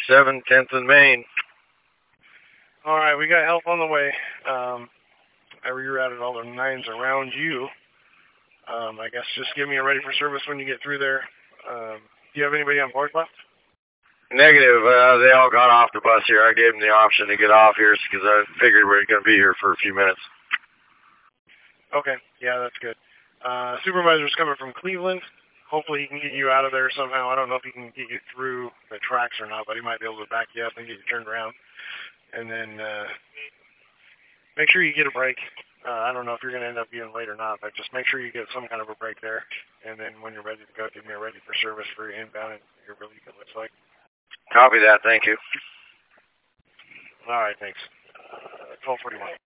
7, 10th and Main. All right, we got help on the way. I rerouted all the 9s around you. I guess just give me a ready for service when you get through there. Do you have anybody on board left? Negative. They all got off the bus here. I gave them the option to get off here because I figured we were going to be here for a few minutes. Okay, yeah, that's good. Supervisor's coming from Cleveland. Hopefully he can get you out of there somehow. I don't know if he can get you through the tracks or not, but he might be able to back you up and get you turned around. And then make sure you get a break. I don't know if you're going to end up being late or not, but just make sure you get some kind of a break there. And then when you're ready to go, give me a ready for service for your inbound and your relief, it looks like. Copy that. Thank you. All right, thanks. 1241.